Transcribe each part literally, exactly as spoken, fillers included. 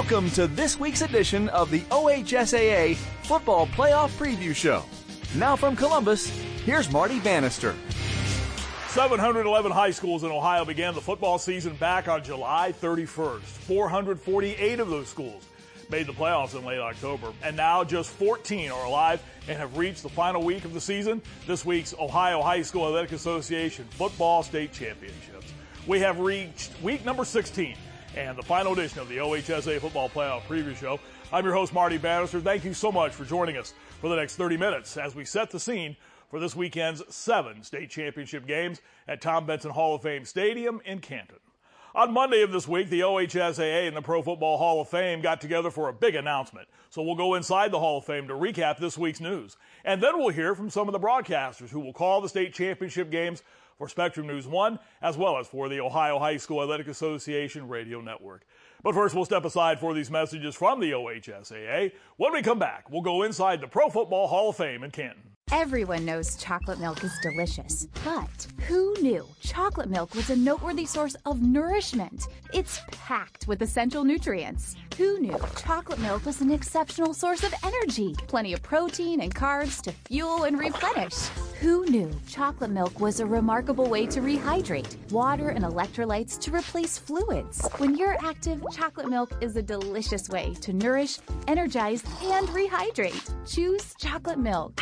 Welcome to this week's edition of the O H S A A Football Playoff Preview Show. Now from Columbus, here's Marty Bannister. seven hundred eleven high schools in Ohio began the football season back on July thirty-first. four hundred forty-eight of those schools made the playoffs in late October. And now just fourteen are alive and have reached the final week of the season, this week's Ohio High School Athletic Association Football State Championships. We have reached week number sixteen and the final edition of the O H S A Football Playoff Preview Show. I'm your host, Marty Bannister. Thank you so much for joining us for the next thirty minutes as we set the scene for this weekend's seven state championship games at Tom Benson Hall of Fame Stadium in Canton. On Monday of this week, the O H S A A and the Pro Football Hall of Fame got together for a big announcement. So we'll go inside the Hall of Fame to recap this week's news. And then we'll hear from some of the broadcasters who will call the state championship games for Spectrum News one, as well as for the Ohio High School Athletic Association radio network. But first, we'll step aside for these messages from the O H S A A. When we come back, we'll go inside the Pro Football Hall of Fame in Canton. Everyone knows chocolate milk is delicious, but who knew chocolate milk was a noteworthy source of nourishment? It's packed with essential nutrients. Who knew chocolate milk was an exceptional source of energy? Plenty of protein and carbs to fuel and replenish. Who knew chocolate milk was a remarkable way to rehydrate? Water and electrolytes to replace fluids. When you're active, chocolate milk is a delicious way to nourish, energize, and rehydrate. Choose chocolate milk.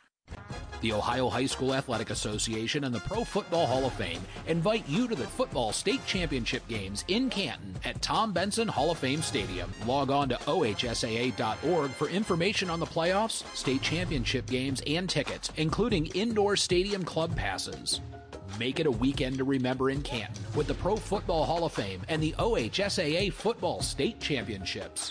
The Ohio High School Athletic Association and the Pro Football Hall of Fame invite you to the football state championship games in Canton at Tom Benson Hall of Fame Stadium. Log on to O H S A A dot org for information on the playoffs, state championship games, and tickets, including indoor stadium club passes. Make it a weekend to remember in Canton with the Pro Football Hall of Fame and the O H S A A Football State Championships.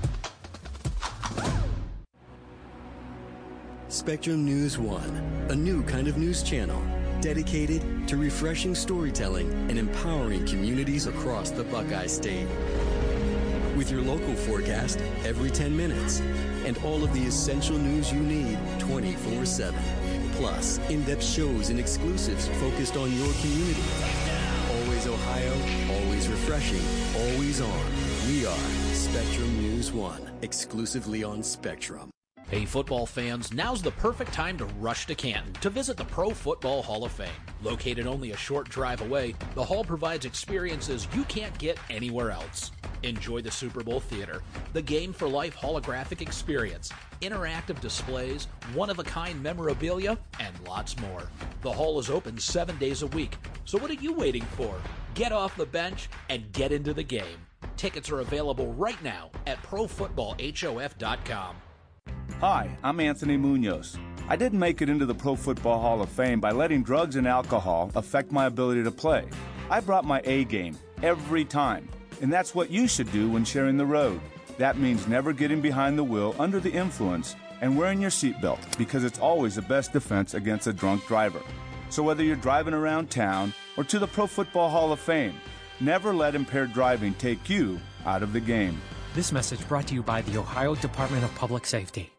Spectrum News one, a new kind of news channel dedicated to refreshing storytelling and empowering communities across the Buckeye State. With your local forecast every ten minutes and all of the essential news you need twenty-four seven. Plus, in-depth shows and exclusives focused on your community. Always Ohio, always refreshing, always on. We are Spectrum News one, exclusively on Spectrum. Hey football fans, now's the perfect time to rush to Canton to visit the Pro Football Hall of Fame. Located only a short drive away, the hall provides experiences you can't get anywhere else. Enjoy the Super Bowl theater, the Game for Life holographic experience, interactive displays, one-of-a-kind memorabilia, and lots more. The hall is open seven days a week, so what are you waiting for? Get off the bench and get into the game. Tickets are available right now at pro football hof dot com. Hi, I'm Anthony Munoz. I didn't make it into the Pro Football Hall of Fame by letting drugs and alcohol affect my ability to play. I brought my A game every time, and that's what you should do when sharing the road. That means never getting behind the wheel under the influence and wearing your seatbelt, because it's always the best defense against a drunk driver. So whether you're driving around town or to the Pro Football Hall of Fame, never let impaired driving take you out of the game. This message brought to you by the Ohio Department of Public Safety.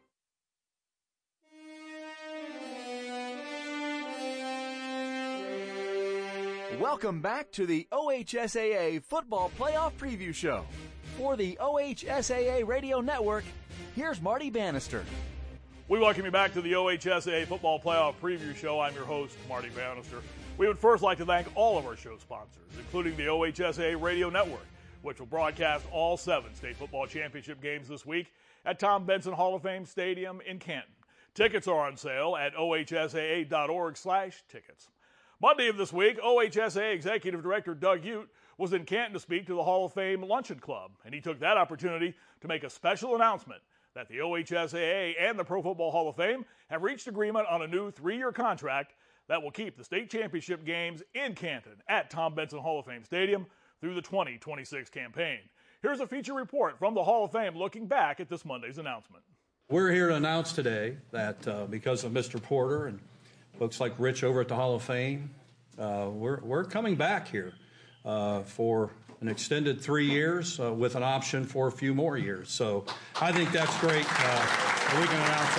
Welcome back to the O H S A A Football Playoff Preview Show. For the O H S A A Radio Network, here's Marty Bannister. We welcome you back to the O H S A A Football Playoff Preview Show. I'm your host, Marty Bannister. We would first like to thank all of our show sponsors, including the O H S A A Radio Network, which will broadcast all seven state football championship games this week at Tom Benson Hall of Fame Stadium in Canton. Tickets are on sale at O H S A A dot org slash tickets. Monday of this week, O H S A A Executive Director Doug Ute was in Canton to speak to the Hall of Fame Luncheon Club, and he took that opportunity to make a special announcement that the O H S A A and the Pro Football Hall of Fame have reached agreement on a new three-year contract that will keep the state championship games in Canton at Tom Benson Hall of Fame Stadium through the twenty twenty-six campaign. Here's a feature report from the Hall of Fame looking back at this Monday's announcement. We're here to announce today that uh, because of Mister Porter and folks like Rich over at the Hall of Fame, uh, we're, we're coming back here uh, for an extended three years uh, with an option for a few more years. So I think that's great. Uh, we can announce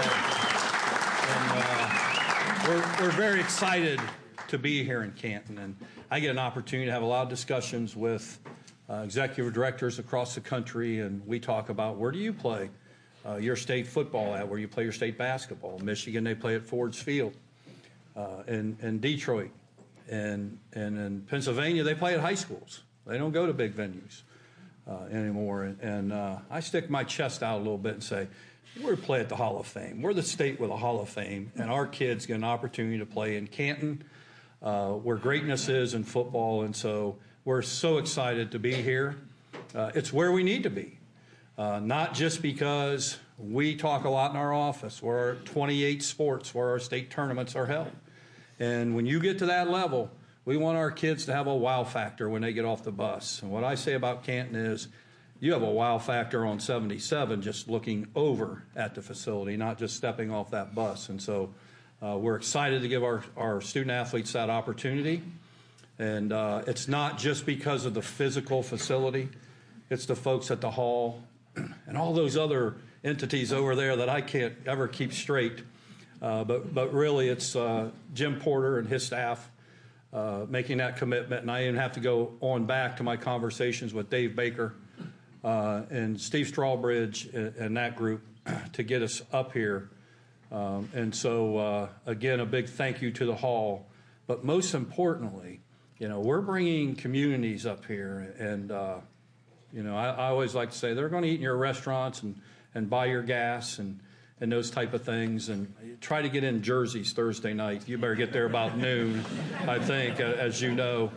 that today. And uh, we're, we're very excited to be here in Canton. And I get an opportunity to have a lot of discussions with uh, executive directors across the country, and we talk about where do you play uh, your state football at, where you play your state basketball. Michigan, they play at Ford's Field. Uh, in, in Detroit and, and in Pennsylvania, they play at high schools. They don't go to big venues uh, anymore. And, and uh, I stick my chest out a little bit and say, we're play at the Hall of Fame. We're the state with a Hall of Fame, and our kids get an opportunity to play in Canton, uh, where greatness is in football. And so we're so excited to be here. Uh, it's where we need to be, uh, not just because we talk a lot in our office, where our twenty-eight sports, where our state tournaments are held. And when you get to that level, we want our kids to have a wow factor when they get off the bus. And what I say about Canton is you have a wow factor on seventy-seven just looking over at the facility, not just stepping off that bus. And so uh, we're excited to give our, our student athletes that opportunity. And uh, it's not just because of the physical facility. It's the folks at the hall and all those other entities over there that I can't ever keep straight. Uh, but, but really, it's uh, Jim Porter and his staff uh, making that commitment. And I even have to go on back to my conversations with Dave Baker uh, and Steve Strawbridge and, and that group to get us up here. Um, and so, uh, again, a big thank you to the hall. But most importantly, you know, we're bringing communities up here. And, uh, you know, I, I always like to say they're going to eat in your restaurants and, and buy your gas and and those type of things, and try to get in jerseys Thursday night. You better get there about noon, I think, as you know.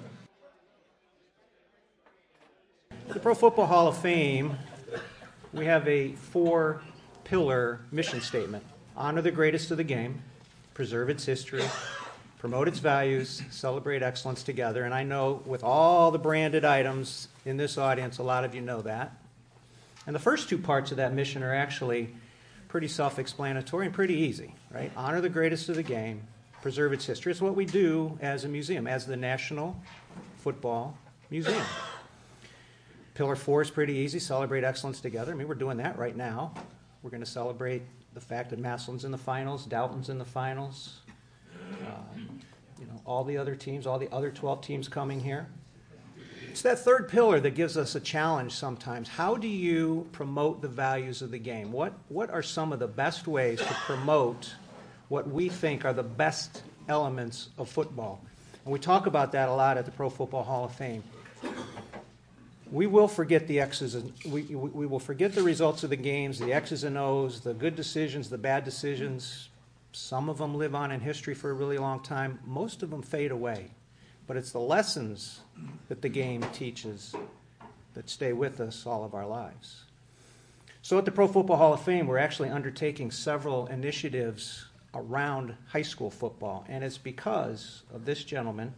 The Pro Football Hall of Fame, we have a four-pillar mission statement. Honor the greatest of the game, preserve its history, promote its values, celebrate excellence together. And I know with all the branded items in this audience, a lot of you know that. And the first two parts of that mission are actually pretty self-explanatory and pretty easy, right? Honor the greatest of the game, preserve its history. It's what we do as a museum, as the National Football Museum. Pillar four is pretty easy, celebrate excellence together. I mean, we're doing that right now. We're going to celebrate the fact that Massillon's in the finals, Dalton's in the finals, um, you know, all the other teams, all the other twelve teams coming here. It's that third pillar that gives us a challenge sometimes. How do you promote the values of the game? What, what are some of the best ways to promote what we think are the best elements of football? And we talk about that a lot at the Pro Football Hall of Fame. We will forget the X's and we, we will forget the results of the games, the X's and O's, the good decisions, the bad decisions. Some of them live on in history for a really long time. Most of them fade away. But it's the lessons that the game teaches that stay with us all of our lives. So at the Pro Football Hall of Fame, we're actually undertaking several initiatives around high school football. And it's because of this gentleman.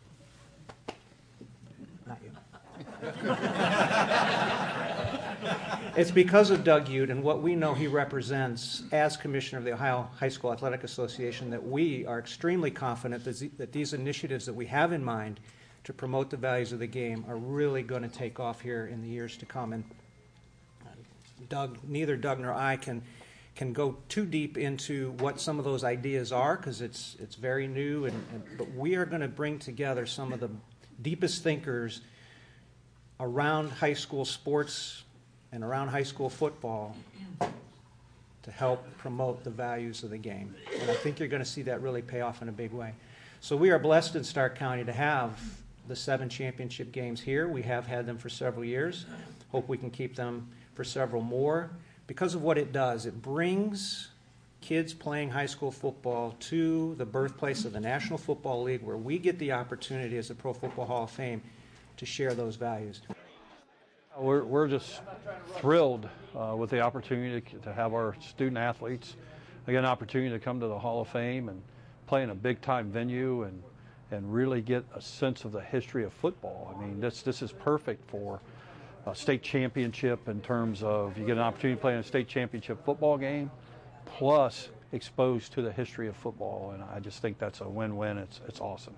Not you. It's because of Doug Ute and what we know he represents as Commissioner of the Ohio High School Athletic Association that we are extremely confident that, that these initiatives that we have in mind to promote the values of the game are really going to take off here in the years to come. And Doug, neither Doug nor I can can go too deep into what some of those ideas are because it's it's very new. And, and but we are going to bring together some of the deepest thinkers around high school sports and around high school football to help promote the values of the game. And I think you're going to see that really pay off in a big way. So we are blessed in Stark County to have the seven championship games here. We have had them for several years. Hope we can keep them for several more. Because of what it does, it brings kids playing high school football to the birthplace of the National Football League, where we get the opportunity as the Pro Football Hall of Fame to share those values. We're, we're just thrilled uh, with the opportunity to, to have our student athletes, again, an opportunity to come to the Hall of Fame and play in a big-time venue and, and really get a sense of the history of football. I mean, this, this is perfect for a state championship in terms of you get an opportunity to play in a state championship football game, plus exposed to the history of football, and I just think that's a win-win. It's, it's awesome.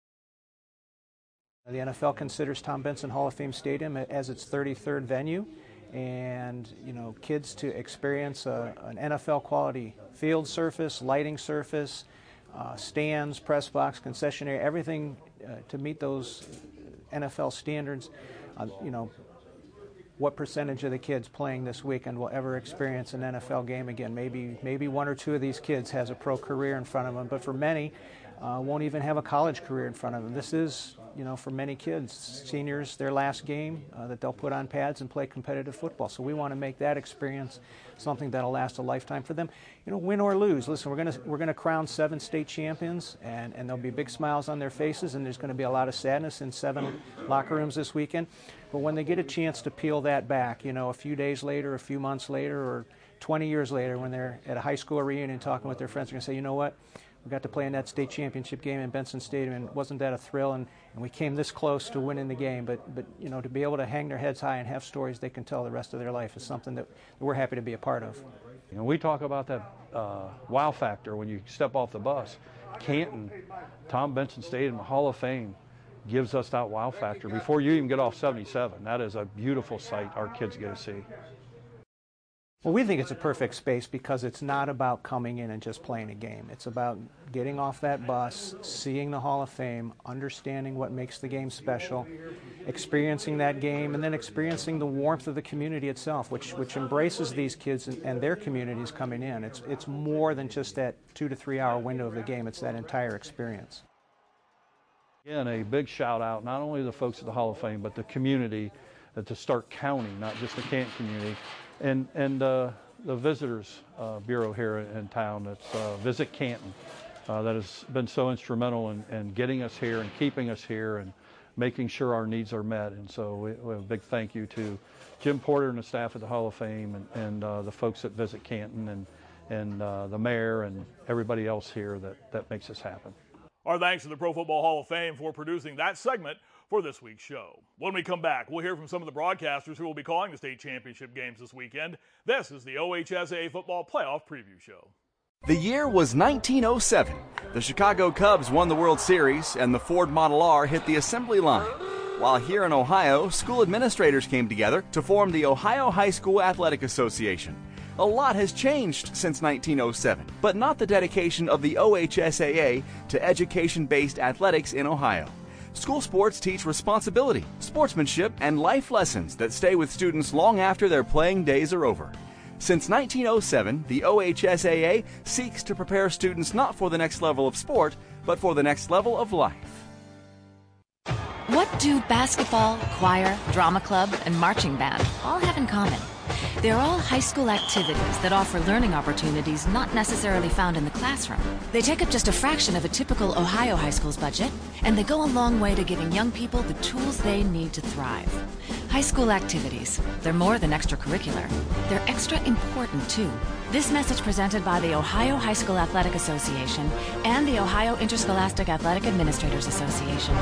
The N F L considers Tom Benson Hall of Fame Stadium as its thirty-third venue, and you know, kids to experience a, an N F L quality field surface, lighting surface, uh, stands, press box, concession area, everything uh, to meet those N F L standards. uh, you know, what percentage of the kids playing this weekend will ever experience an N F L game again. Maybe maybe one or two of these kids has a pro career in front of them, but for many, uh, won't even have a college career in front of them. This is, you know, for many kids, seniors, their last game uh, that they'll put on pads and play competitive football. So we want to make that experience something that'll last a lifetime for them. You know, win or lose. Listen, we're gonna we're gonna crown seven state champions, and and there'll be big smiles on their faces, and there's going to be a lot of sadness in seven locker rooms this weekend. But when they get a chance to peel that back, you know, a few days later, a few months later, or twenty years later, when they're at a high school reunion talking with their friends, they're going to say, you know what? We got to play in that state championship game in Benson Stadium, and wasn't that a thrill? And, and we came this close to winning the game. But, but, you know, to be able to hang their heads high and have stories they can tell the rest of their life is something that we're happy to be a part of. You know, we talk about that uh, wow factor when you step off the bus. Canton, Tom Benson Stadium, Hall of Fame, gives us that wow factor before you even get off seventy-seven. That is a beautiful sight our kids get to see. Well, we think it's a perfect space because it's not about coming in and just playing a game. It's about getting off that bus, seeing the Hall of Fame, understanding what makes the game special, experiencing that game, and then experiencing the warmth of the community itself, which which embraces these kids and, and their communities coming in. It's it's more than just that two to three hour window of the game. It's that entire experience. Again, a big shout out, not only to the folks at the Hall of Fame, but the community, uh, to Stark County, not just the Canton community, and and uh, the Visitors uh, Bureau here in town, that's uh, Visit Canton, uh, that has been so instrumental in, in getting us here and keeping us here and making sure our needs are met. And so we, we have a big thank you to Jim Porter and the staff at the Hall of Fame, and, and uh, the folks at Visit Canton, and, and uh, the mayor and everybody else here that, that makes this happen. Our thanks to the Pro Football Hall of Fame for producing that segment for this week's show. When we come back, we'll hear from some of the broadcasters who will be calling the state championship games this weekend. This is the O H S A A Football Playoff Preview Show. The year was nineteen oh seven. The Chicago Cubs won the World Series, and the Ford Model R hit the assembly line. While here in Ohio, school administrators came together to form the Ohio High School Athletic Association. A lot has changed since nineteen oh seven, but not the dedication of the O H S A A to education-based athletics in Ohio. School sports teach responsibility, sportsmanship, and life lessons that stay with students long after their playing days are over. Since nineteen oh seven, the O H S A A seeks to prepare students not for the next level of sport, but for the next level of life. What do basketball, choir, drama club, and marching band all have in common? They're all high school activities that offer learning opportunities not necessarily found in the classroom. They take up just a fraction of a typical Ohio high school's budget, and they go a long way to giving young people the tools they need to thrive. High school activities, they're more than extracurricular. They're extra important, too. This message presented by the Ohio High School Athletic Association and the Ohio Interscholastic Athletic Administrators Association.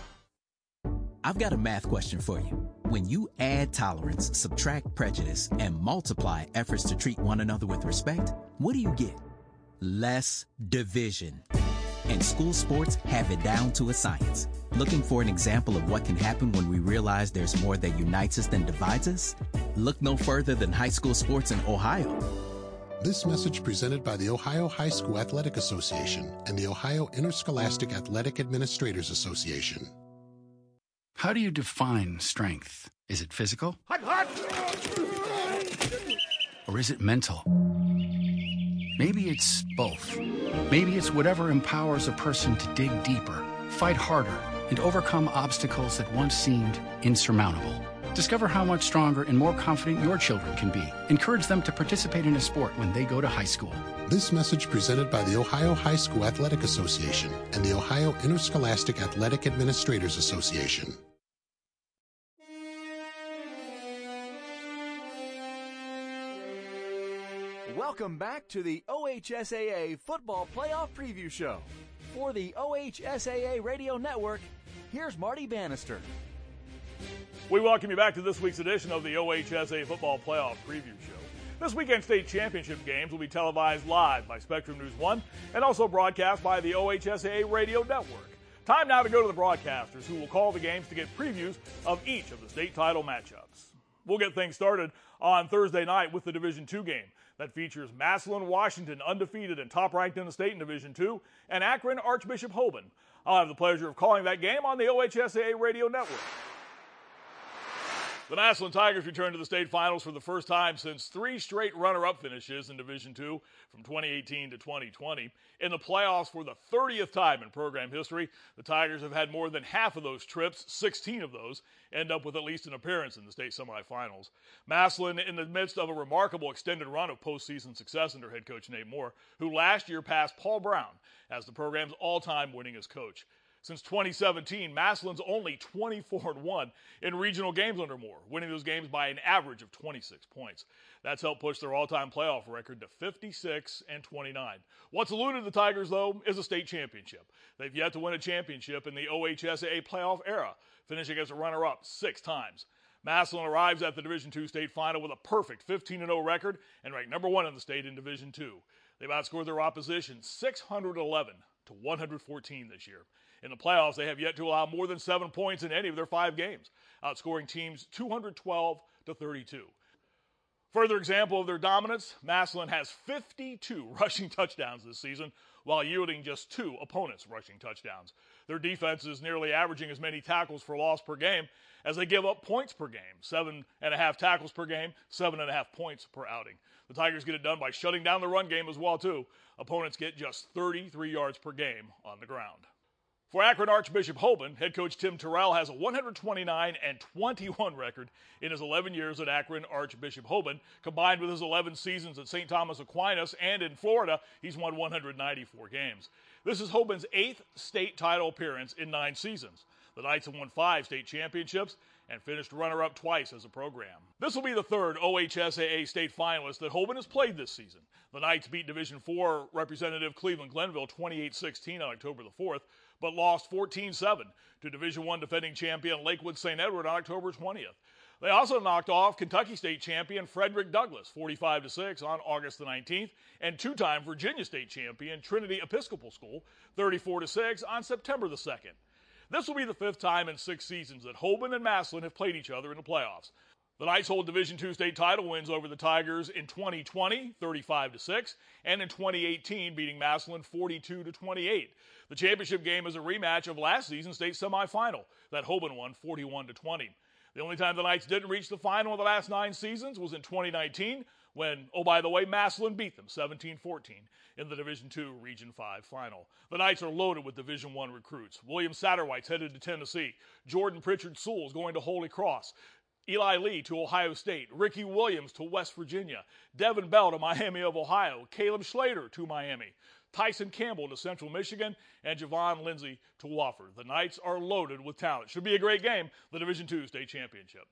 I've got a math question for you. When you add tolerance, subtract prejudice, and multiply efforts to treat one another with respect, what do you get? Less division. And school sports have it down to a science. Looking for an example of what can happen when we realize there's more that unites us than divides us? Look no further than high school sports in Ohio. This message presented by the Ohio High School Athletic Association and the Ohio Interscholastic Athletic Administrators Association. How do you define strength? Is it physical? Or is it mental? Maybe it's both. Maybe it's whatever empowers a person to dig deeper, fight harder, and overcome obstacles that once seemed insurmountable. Discover how much stronger and more confident your children can be. Encourage them to participate in a sport when they go to high school. This message presented by the Ohio High School Athletic Association and the Ohio Interscholastic Athletic Administrators Association. Welcome back to the O H S A A Football Playoff Preview Show. For the O H S A A Radio Network, here's Marty Bannister. We welcome you back to this week's edition of the O H S A A Football Playoff Preview Show. This weekend's state championship games will be televised live by Spectrum News one and also broadcast by the O H S A A Radio Network. Time now to go to the broadcasters who will call the games to get previews of each of the state title matchups. We'll get things started on Thursday night with the Division two game that features Massillon, Washington, undefeated and top-ranked in the state in Division two, and Akron, Archbishop Hoban. I'll have the pleasure of calling that game on the O H S A A Radio Network. The Massillon Tigers return to the state finals for the first time since three straight runner-up finishes in Division two from twenty eighteen to twenty twenty. In the playoffs for the thirtieth time in program history, the Tigers have had more than half of those trips, sixteen of those, end up with at least an appearance in the state semifinals. Massillon in the midst of a remarkable extended run of postseason success under head coach Nate Moore, who last year passed Paul Brown as the program's all-time winningest coach. Since twenty seventeen, Massillon's only twenty-four and one in regional games under Moore, winning those games by an average of twenty-six points. That's helped push their all-time playoff record to fifty-six and twenty-nine. What's eluded the Tigers, though, is a state championship. They've yet to win a championship in the O H S A A playoff era, finishing as a runner-up six times. Massillon arrives at the Division two state final with a perfect fifteen and oh record and ranked number one in the state in Division two. They've outscored their opposition six hundred eleven to one hundred fourteen this year. In the playoffs, they have yet to allow more than seven points in any of their five games, outscoring teams two hundred twelve to thirty-two. Further example of their dominance, Massillon has fifty-two rushing touchdowns this season, while yielding just two opponents' rushing touchdowns. Their defense is nearly averaging as many tackles for loss per game as they give up points per game. Seven and a half tackles per game, seven and a half points per outing. The Tigers get it done by shutting down the run game as well, too. Opponents get just thirty-three yards per game on the ground. For Akron Archbishop Hoban, head coach Tim Terrell has a one hundred twenty-nine and twenty-one record in his eleven years at Akron Archbishop Hoban. Combined with his eleven seasons at Saint Thomas Aquinas and in Florida, he's won one hundred ninety-four games. This is Hoban's eighth state title appearance in nine seasons. The Knights have won five state championships and finished runner-up twice as a program. This will be the third O H S A A state finalist that Hoban has played this season. The Knights beat Division four representative Cleveland Glenville twenty-eight sixteen on October the fourth, but lost fourteen seven to Division one defending champion Lakewood Saint Edward on October twentieth. They also knocked off Kentucky State champion Frederick Douglass forty-five to six on August the nineteenth, and two-time Virginia State champion Trinity Episcopal School thirty-four to six on September the second. This will be the fifth time in six seasons that Hoban and Massillon have played each other in the playoffs. The Knights hold Division two state title wins over the Tigers in twenty twenty, thirty-five to six, and in twenty eighteen, beating Massillon forty-two to twenty-eight. The championship game is a rematch of last season's state semifinal that Hoban won forty-one to twenty. The only time the Knights didn't reach the final of the last nine seasons was in twenty nineteen, when, oh, by the way, Massillon beat them seventeen fourteen in the Division two Region five final. The Knights are loaded with Division one recruits. William Satterwhite's headed to Tennessee. Jordan Pritchard Sewell's going to Holy Cross. Eli Lee to Ohio State. Ricky Williams to West Virginia. Devin Bell to Miami of Ohio. Caleb Schlater to Miami. Tyson Campbell to Central Michigan, and Javon Lindsay to Wofford. The Knights are loaded with talent. Should be a great game, the Division two state championship.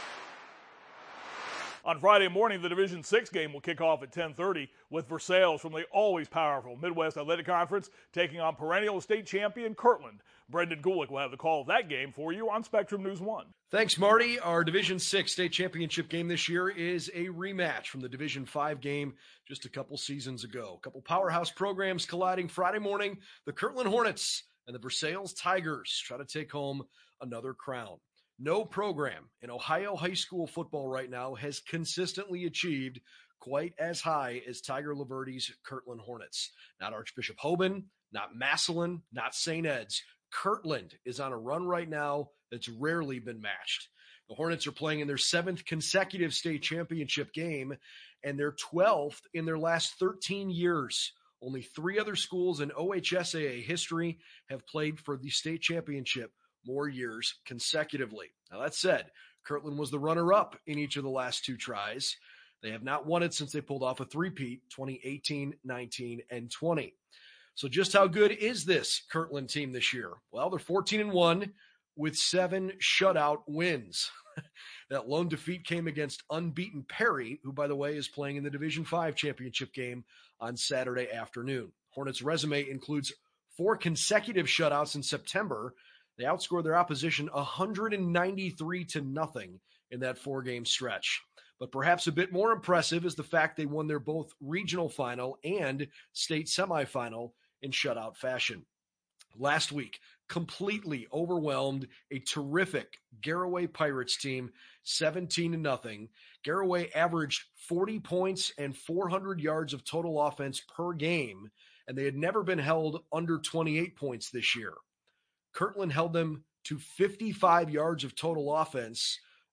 On Friday morning, the Division six game will kick off at ten thirty with Versailles from the always powerful Midwest Athletic Conference taking on perennial state champion Kirtland. Brendan Gulick will have the call of that game for you on Spectrum News one. Thanks, Marty. Our Division six state championship game this year is a rematch from the Division five game just a couple seasons ago. A couple powerhouse programs colliding Friday morning. The Kirtland Hornets and the Versailles Tigers try to take home another crown. No program in Ohio high school football right now has consistently achieved quite as high as Tiger Laverty's Kirtland Hornets. Not Archbishop Hoban, not Massillon, not Saint Ed's. Kirtland is on a run right now that's rarely been matched. The Hornets are playing in their seventh consecutive state championship game and their twelfth in their last thirteen years. Only three other schools in O H S A A history have played for the state championship more years consecutively. Now, that said, Kirtland was the runner-up in each of the last two tries. They have not won it since they pulled off a three-peat, twenty eighteen, nineteen, and twenty. So just how good is this Kirtland team this year? Well, they're fourteen and one with seven shutout wins. That lone defeat came against unbeaten Perry, who, by the way, is playing in the Division five championship game on Saturday afternoon. Hornets' resume includes four consecutive shutouts in September. They outscored their opposition one hundred ninety-three to nothing in that four-game stretch. But perhaps a bit more impressive is the fact they won their both regional final and state semifinal in shutout fashion. Last week, completely overwhelmed a terrific Garaway Pirates team, seventeen to nothing. Garaway averaged forty points and four hundred yards of total offense per game, and they had never been held under twenty-eight points this year. Kirtland held them to fifty-five yards of total offense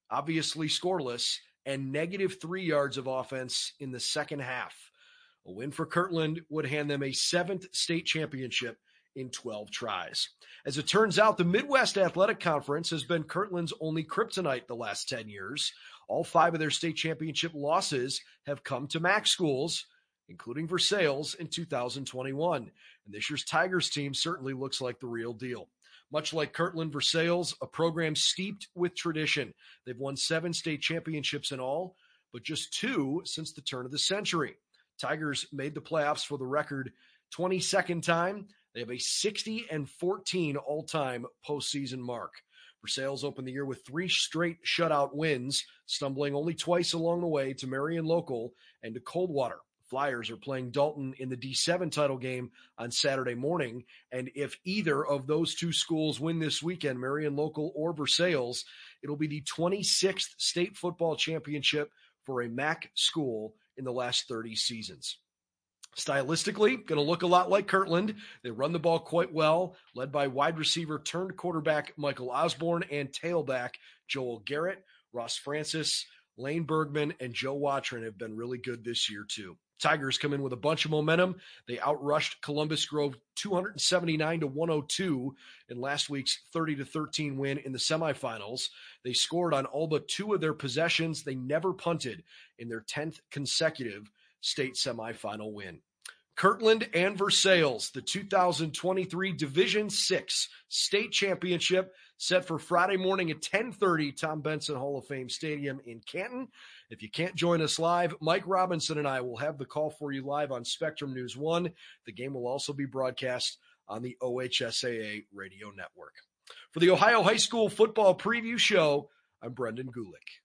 obviously scoreless, and negative three yards of offense in the second half. A win for Kirtland would hand them a seventh state championship in twelve tries. As it turns out, the Midwest Athletic Conference has been Kirtland's only kryptonite the last ten years. All five of their state championship losses have come to M A C schools, including Versailles in two thousand twenty-one. And this year's Tigers team certainly looks like the real deal. Much like Kirtland Versailles, a program steeped with tradition. They've won seven state championships in all, but just two since the turn of the century. Tigers made the playoffs for the record twenty-second time. They have a sixty and fourteen all-time postseason mark. Versailles opened the year with three straight shutout wins, stumbling only twice along the way to Marion Local and to Coldwater. Flyers are playing Dalton in the D seven title game on Saturday morning, and if either of those two schools win this weekend, Marion Local or Versailles, it'll be the twenty-sixth state football championship for a M A C school in the last thirty seasons. Stylistically, going to look a lot like Kirtland. They run the ball quite well, led by wide receiver turned quarterback Michael Osborne and tailback Joel Garrett. Ross Francis, Lane Bergman, and Joe Watron have been really good this year too. Tigers come in with a bunch of momentum. They outrushed Columbus Grove two seventy-nine to one oh two in last week's thirty to thirteen win in the semifinals. They scored on all but two of their possessions. They never punted in their tenth consecutive state semifinal win. Kirtland and Versailles, the two thousand twenty-three Division six state championship set for Friday morning at ten thirty, Tom Benson Hall of Fame Stadium in Canton. If you can't join us live, Mike Robinson and I will have the call for you live on Spectrum News one. The game will also be broadcast on the O H S A A radio network. For the Ohio High School Football Preview Show, I'm Brendan Gulick.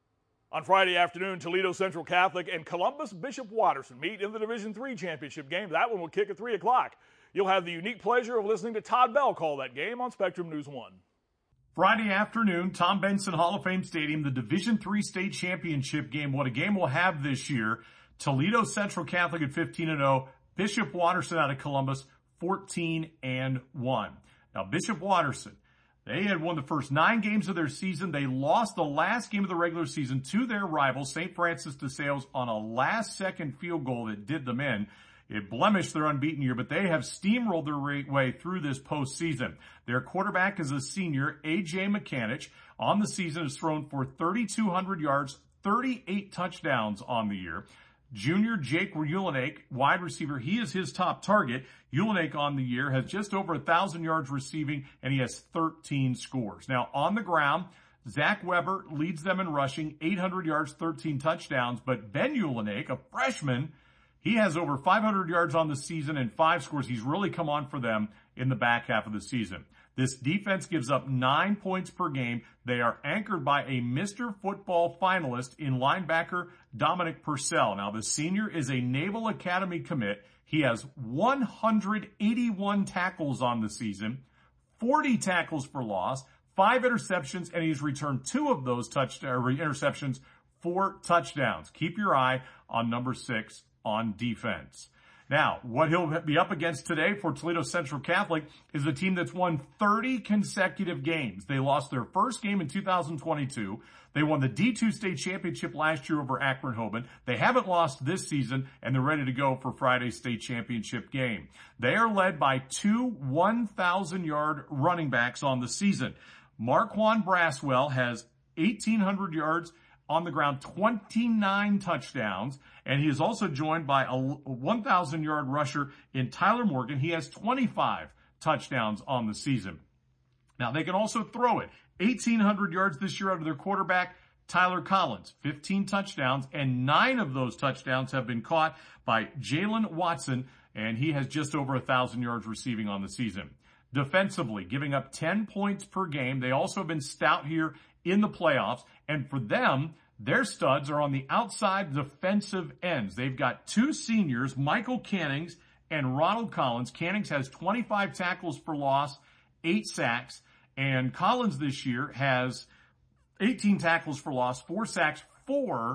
On Friday afternoon, Toledo Central Catholic and Columbus Bishop Watterson meet in the Division three championship game. That one will kick at three o'clock. You'll have the unique pleasure of listening to Todd Bell call that game on Spectrum News one. Friday afternoon, Tom Benson Hall of Fame Stadium, the Division three state championship game. What a game we'll have this year. Toledo Central Catholic at fifteen and oh, Bishop Watterson out of Columbus fourteen and one. Now, Bishop Watterson, they had won the first nine games of their season. They lost the last game of the regular season to their rival, Saint Francis de Sales, on a last-second field goal that did them in. It blemished their unbeaten year, but they have steamrolled their way through this postseason. Their quarterback is a senior, A J McCanich. On the season has thrown for thirty-two hundred yards, thirty-eight touchdowns on the year. Junior Jake Ulenek, wide receiver, he is his top target. Ulenek on the year has just over one thousand yards receiving, and he has thirteen scores. Now, on the ground, Zach Weber leads them in rushing, eight hundred yards, thirteen touchdowns. But Ben Ulenek, a freshman, he has over five hundred yards on the season and five scores. He's really come on for them in the back half of the season. This defense gives up nine points per game. They are anchored by a Mister Football finalist in linebacker Dominic Purcell. Now, the senior is a Naval Academy commit. He has one hundred eighty-one tackles on the season, forty tackles for loss, five interceptions, and he's returned two of those touch, uh, interceptions for touchdowns. Keep your eye on number six on defense. Now, what he'll be up against today for Toledo Central Catholic is a team that's won thirty consecutive games. They lost their first game in two thousand twenty-two. They won the D two state championship last year over Akron-Hoban. They haven't lost this season, and they're ready to go for Friday's state championship game. They are led by two one thousand yard running backs on the season. Marquand Braswell has eighteen hundred yards on the ground, twenty-nine touchdowns, and he is also joined by a one thousand yard rusher in Tyler Morgan. He has twenty-five touchdowns on the season. Now, they can also throw it. eighteen hundred yards this year out of their quarterback, Tyler Collins, fifteen touchdowns, and nine of those touchdowns have been caught by Jalen Watson, and he has just over one thousand yards receiving on the season. Defensively, giving up ten points per game. They also have been stout here in the playoffs, and for them, their studs are on the outside defensive ends. They've got two seniors, Michael Cannings and Ronald Collins. Cannings has twenty-five tackles for loss, eight sacks, and Collins this year has eighteen tackles for loss, four sacks, four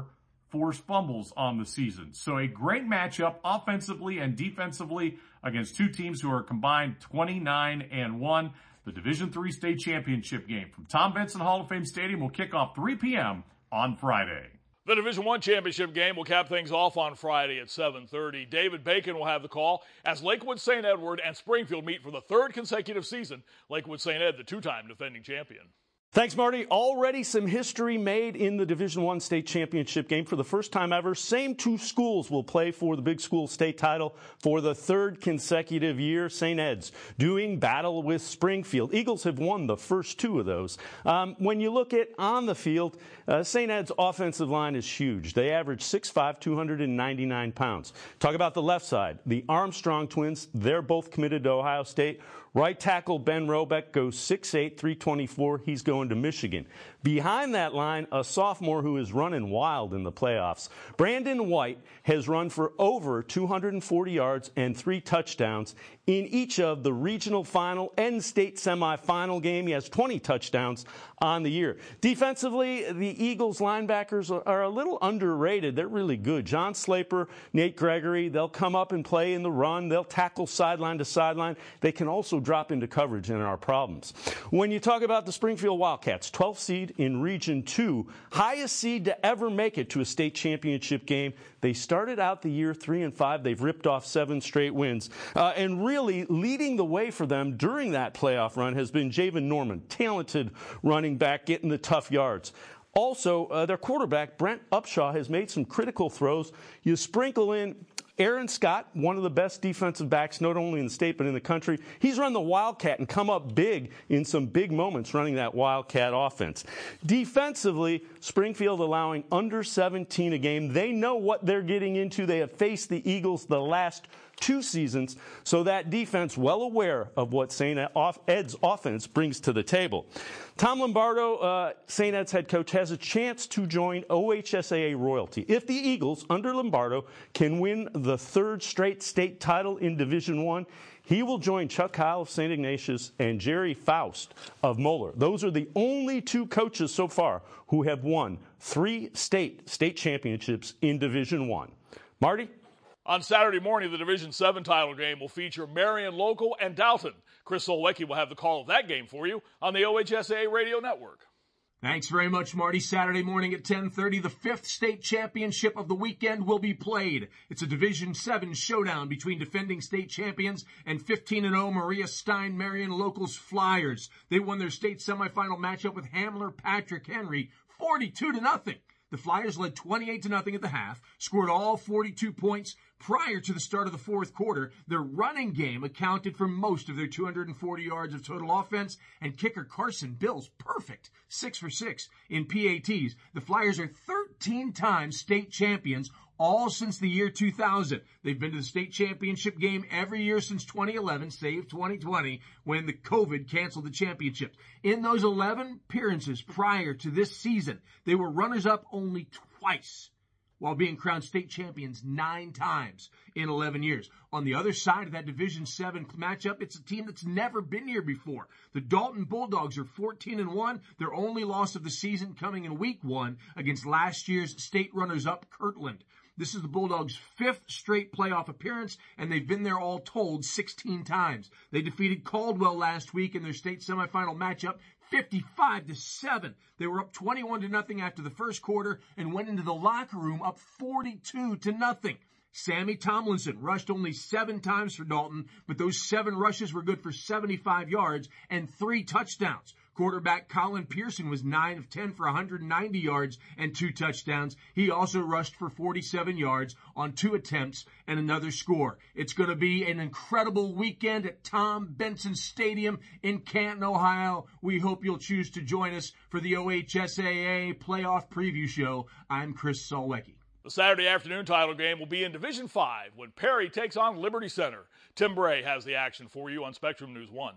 forced fumbles on the season. So a great matchup offensively and defensively against two teams who are combined twenty-nine and one. The Division three state championship game from Tom Benson Hall of Fame Stadium will kick off three p.m. on Friday. The Division one championship game will cap things off on Friday at seven thirty. David Bacon will have the call as Lakewood Saint Edward and Springfield meet for the third consecutive season. Lakewood Saint Ed, the two-time defending champion. Thanks, Marty. Already some history made in the Division one state championship game. For the first time ever, same two schools will play for the big school state title for the third consecutive year. Saint Ed's doing battle with Springfield. Eagles have won the first two of those. Um, when you look at on the field, uh, Saint Ed's offensive line is huge. They average six five, two hundred ninety-nine pounds. Talk about the left side. The Armstrong twins, they're both committed to Ohio State. Right tackle Ben Robeck goes six eight, three twenty-four. He's going to Michigan. Behind that line, a sophomore who is running wild in the playoffs. Brandon White has run for over two hundred forty yards and three touchdowns in each of the regional final and state semifinal game. He has twenty touchdowns on the year. Defensively, the Eagles linebackers are a little underrated. They're really good. John Slaper, Nate Gregory, they'll come up and play in the run. They'll tackle sideline to sideline. They can also drop into coverage and are problems. When you talk about the Springfield Wildcats, twelfth seed in Region two, highest seed to ever make it to a state championship game. They started out the year three and five. They've ripped off seven straight wins. Uh, and really leading the way for them during that playoff run has been Javen Norman, talented running back, getting the tough yards. Also, uh, their quarterback, Brent Upshaw, has made some critical throws. You sprinkle in Aaron Scott, one of the best defensive backs, not only in the state but in the country. He's run the Wildcat and come up big in some big moments running that Wildcat offense. Defensively, Springfield allowing under seventeen a game. They know what they're getting into. They have faced the Eagles the last two seasons, so that defense well aware of what Saint Ed's offense brings to the table. Tom Lombardo, uh, Saint Ed's head coach, has a chance to join O H S A A royalty. If the Eagles, under Lombardo, can win the third straight state title in Division One, he will join Chuck Kyle of Saint Ignatius and Jerry Faust of Moeller. Those are the only two coaches so far who have won three state state championships in Division One. Marty? On Saturday morning, the Division seven title game will feature Marion Local and Dalton. Chris Solwecki will have the call of that game for you on the O H S A A Radio Network. Thanks very much, Marty. Saturday morning at ten thirty, the fifth state championship of the weekend will be played. It's a Division seven showdown between defending state champions and fifteen and oh Maria Stein Marion Locals Flyers. They won their state semifinal matchup with Hamler Patrick Henry forty-two to nothing. The Flyers led twenty-eight to nothing at the half, scored all forty-two points prior to the start of the fourth quarter. Their running game accounted for most of their two hundred forty yards of total offense, and kicker Carson Bills perfect, six for six in P A Ts. The Flyers are thirteen times state champions, all since the year two thousand. They've been to the state championship game every year since twenty eleven, save twenty twenty, when the COVID canceled the championship. In those eleven appearances prior to this season, they were runners-up only twice, while being crowned state champions nine times in eleven years. On the other side of that Division seven matchup, it's a team that's never been here before. The Dalton Bulldogs are fourteen and one, their only loss of the season coming in week one against last year's state runners-up Kirtland. This is the Bulldogs' fifth straight playoff appearance, and they've been there all told sixteen times. They defeated Caldwell last week in their state semifinal matchup, fifty-five to seven. They were up twenty-one to nothing after the first quarter and went into the locker room up forty-two to nothing. Sammy Tomlinson rushed only seven times for Dalton, but those seven rushes were good for seventy-five yards and three touchdowns. Quarterback Colin Pearson was nine of ten for one hundred ninety yards and two touchdowns. He also rushed for forty-seven yards on two attempts and another score. It's going to be an incredible weekend at Tom Benson Stadium in Canton, Ohio. We hope you'll choose to join us for the O H S A A Playoff Preview Show. I'm Chris Solwecki. The Saturday afternoon title game will be in Division five when Perry takes on Liberty Center. Tim Bray has the action for you on Spectrum News one.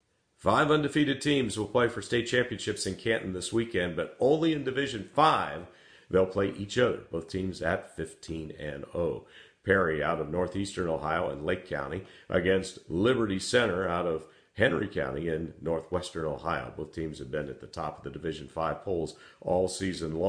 Five undefeated teams will play for state championships in Canton this weekend, but only in Division five they'll play each other, both teams at fifteen and oh. Perry out of northeastern Ohio and Lake County against Liberty Center out of Henry County in northwestern Ohio. Both teams have been at the top of the Division five polls all season long.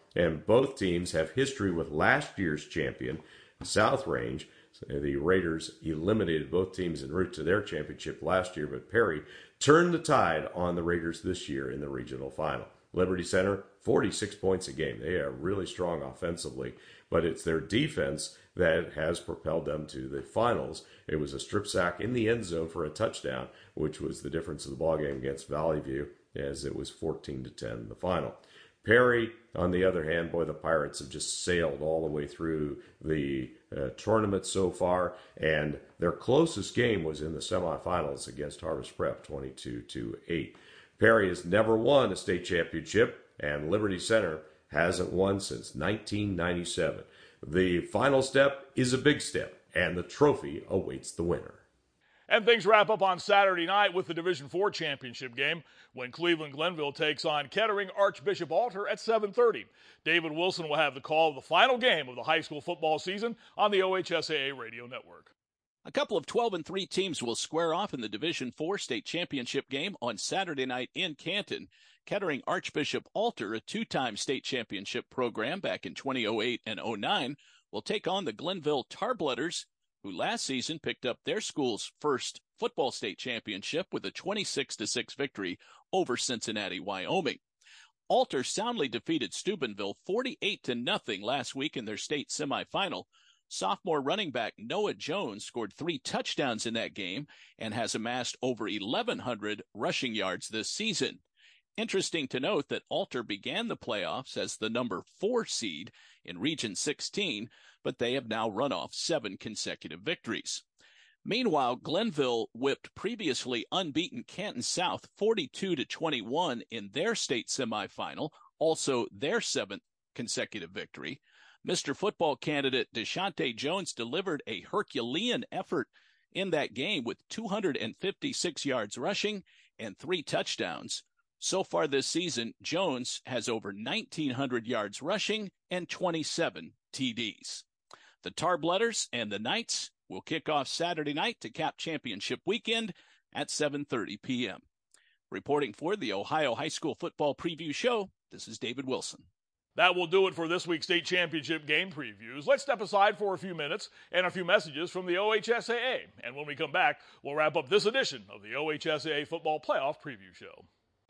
and both teams have history with last year's champion, South Range. The Raiders eliminated both teams en route to their championship last year, but Perry turned the tide on the Raiders this year in the regional final. Liberty Center, forty-six points a game. They are really strong offensively, but it's their defense that has propelled them to the finals. It was a strip sack in the end zone for a touchdown, which was the difference of the ballgame against Valley View, as it was fourteen to ten in the final. Perry, on the other hand, boy, the Pirates have just sailed all the way through the uh, tournament so far, and their closest game was in the semifinals against Harvest Prep, twenty-two to eight. Perry has never won a state championship, and Liberty Center hasn't won since nineteen ninety-seven. The final step is a big step, and the trophy awaits the winner. And things wrap up on Saturday night with the Division four championship game when Cleveland Glenville takes on Kettering Archbishop Alter at seven thirty. David Wilson will have the call of the final game of the high school football season on the O H S A A radio network. A couple of twelve and three teams will square off in the Division four state championship game on Saturday night in Canton. Kettering Archbishop Alter, a two-time state championship program back in twenty oh eight and oh nine, will take on the Glenville Tarblooders, who last season picked up their school's first football state championship with a twenty-six to six victory over Cincinnati, Wyoming. Alter soundly defeated Steubenville forty-eight to nothing last week in their state semifinal. Sophomore running back Noah Jones scored three touchdowns in that game and has amassed over eleven hundred rushing yards this season. Interesting to note that Alter began the playoffs as the number four seed in Region sixteen, but they have now run off seven consecutive victories. Meanwhile, Glenville whipped previously unbeaten Canton South forty-two to twenty-one in their state semifinal, also their seventh consecutive victory. Mister Football candidate Deshante Jones delivered a Herculean effort in that game with two hundred fifty-six yards rushing and three touchdowns. So far this season, Jones has over nineteen hundred yards rushing and twenty-seven T Ds. The Tarblooders and the Knights will kick off Saturday night to cap championship weekend at seven thirty p.m. Reporting for the Ohio High School Football Preview Show, this is David Wilson. That will do it for this week's state championship game previews. Let's step aside for a few minutes and a few messages from the O H S A A. And when we come back, we'll wrap up this edition of the O H S A A Football Playoff Preview Show.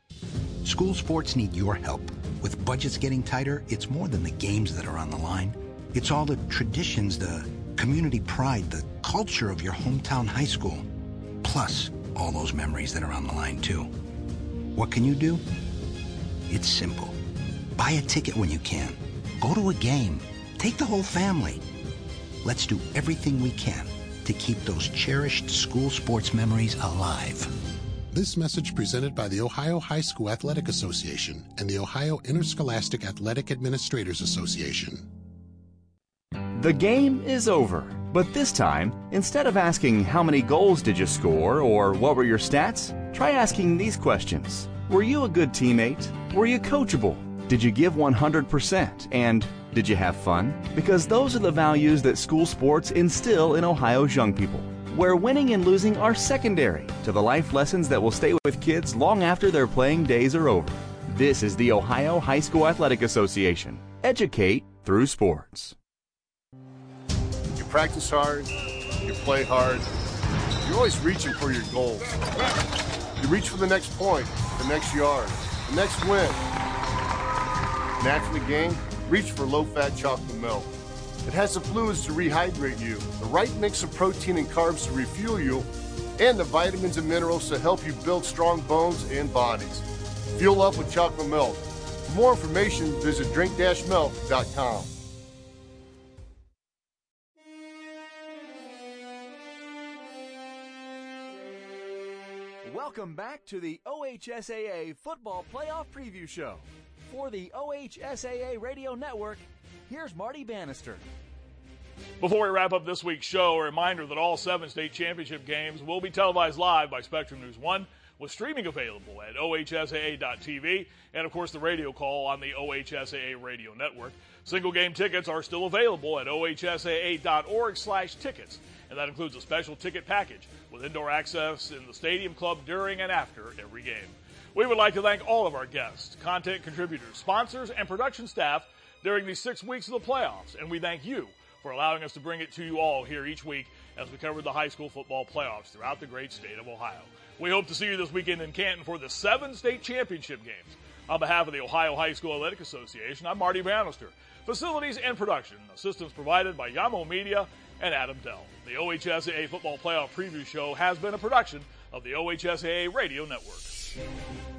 School sports need your help. With budgets getting tighter, it's more than the games that are on the line. It's all the traditions, the community pride, the culture of your hometown high school. Plus, all those memories that are on the line, too. What can you do? It's simple. Buy a ticket when you can. Go to a game. Take the whole family. Let's do everything we can to keep those cherished school sports memories alive. This message presented by the Ohio High School Athletic Association and the Ohio Interscholastic Athletic Administrators Association. The game is over, but this time, instead of asking how many goals did you score or what were your stats, try asking these questions. Were you a good teammate? Were you coachable? Did you give one hundred percent? And did you have fun? Because those are the values that school sports instill in Ohio's young people, where winning and losing are secondary to the life lessons that will stay with kids long after their playing days are over. This is the Ohio High School Athletic Association. Educate through sports. You practice hard, you play hard, you're always reaching for your goals. You reach for the next point, the next yard, the next win. Naturally gained, reach for low-fat chocolate milk. It has the fluids to rehydrate you, the right mix of protein and carbs to refuel you, and the vitamins and minerals to help you build strong bones and bodies. Fuel up with chocolate milk. For more information, visit drink dash milk dot com. Welcome back to the O H S A A Football Playoff Preview Show. For the O H S A A Radio Network, here's Marty Bannister. Before we wrap up this week's show, a reminder that all seven state championship games will be televised live by Spectrum News one, with streaming available at O H S A A dot T V, and of course the radio call on the O H S A A Radio Network. Single game tickets are still available at O H S A A dot org slash tickets, and that includes a special ticket package with indoor access in the Stadium Club during and after every game. We would like to thank all of our guests, content contributors, sponsors, and production staff during these six weeks of the playoffs, and we thank you for allowing us to bring it to you all here each week as we cover the high school football playoffs throughout the great state of Ohio. We hope to see you this weekend in Canton for the seven state championship games. On behalf of the Ohio High School Athletic Association, I'm Marty Bannister. Facilities and production assistance provided by Yamo Media and Adam Dell. The O H S A A Football Playoff Preview Show has been a production of the O H S A A Radio Network.